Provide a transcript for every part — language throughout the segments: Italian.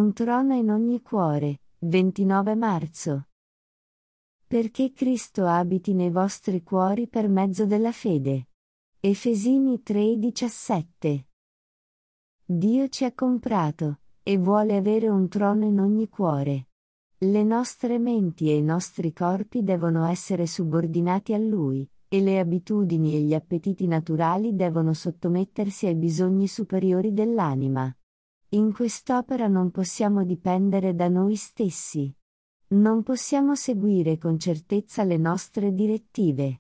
Un trono in ogni cuore, 29 marzo. Perché Cristo abiti nei vostri cuori per mezzo della fede. Efesini 3:17. Dio ci ha comprato, e vuole avere un trono in ogni cuore. Le nostre menti e i nostri corpi devono essere subordinati a Lui, e le abitudini e gli appetiti naturali devono sottomettersi ai bisogni superiori dell'anima. In quest'opera non possiamo dipendere da noi stessi. Non possiamo seguire con certezza le nostre direttive.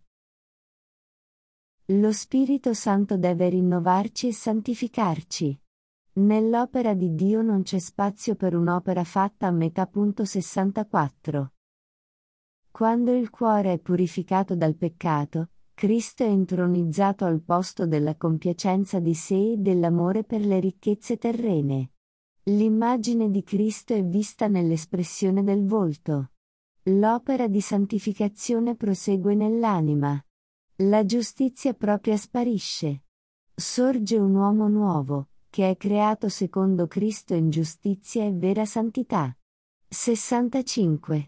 Lo Spirito Santo deve rinnovarci e santificarci. Nell'opera di Dio non c'è spazio per un'opera fatta a metà. 64. Quando il cuore è purificato dal peccato, Cristo è intronizzato al posto della compiacenza di sé e dell'amore per le ricchezze terrene. L'immagine di Cristo è vista nell'espressione del volto. L'opera di santificazione prosegue nell'anima. La giustizia propria sparisce. Sorge un uomo nuovo, che è creato secondo Cristo in giustizia e vera santità. 65.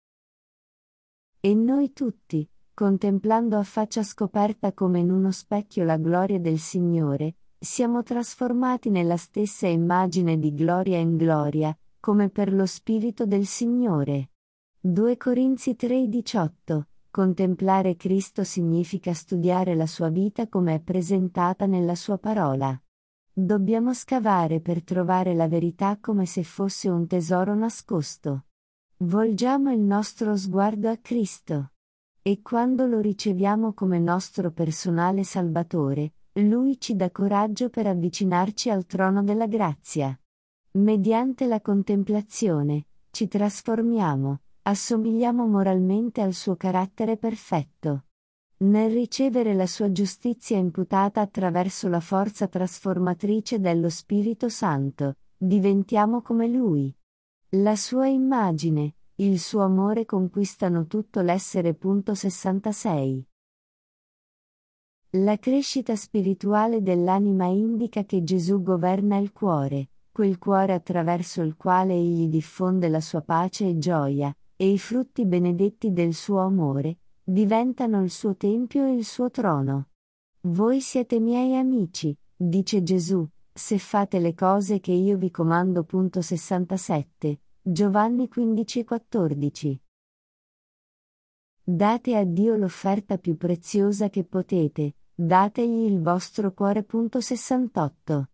E noi tutti, contemplando a faccia scoperta come in uno specchio la gloria del Signore, siamo trasformati nella stessa immagine di gloria in gloria, come per lo Spirito del Signore. 2 Corinzi 3:18. Contemplare Cristo significa studiare la sua vita come è presentata nella sua parola. Dobbiamo scavare per trovare la verità come se fosse un tesoro nascosto. Volgiamo il nostro sguardo a Cristo. E quando lo riceviamo come nostro personale Salvatore, Lui ci dà coraggio per avvicinarci al trono della grazia. Mediante la contemplazione, ci trasformiamo, assomigliamo moralmente al suo carattere perfetto. Nel ricevere la sua giustizia imputata attraverso la forza trasformatrice dello Spirito Santo, diventiamo come Lui. La sua immagine, il suo amore conquistano tutto l'essere. 66. La crescita spirituale dell'anima indica che Gesù governa il cuore, quel cuore attraverso il quale Egli diffonde la sua pace e gioia, e i frutti benedetti del suo amore, diventano il suo tempio e il suo trono. Voi siete miei amici, dice Gesù, se fate le cose che io vi comando. 67, Giovanni 15:14. Date a Dio l'offerta più preziosa che potete, dategli il vostro cuore. 68.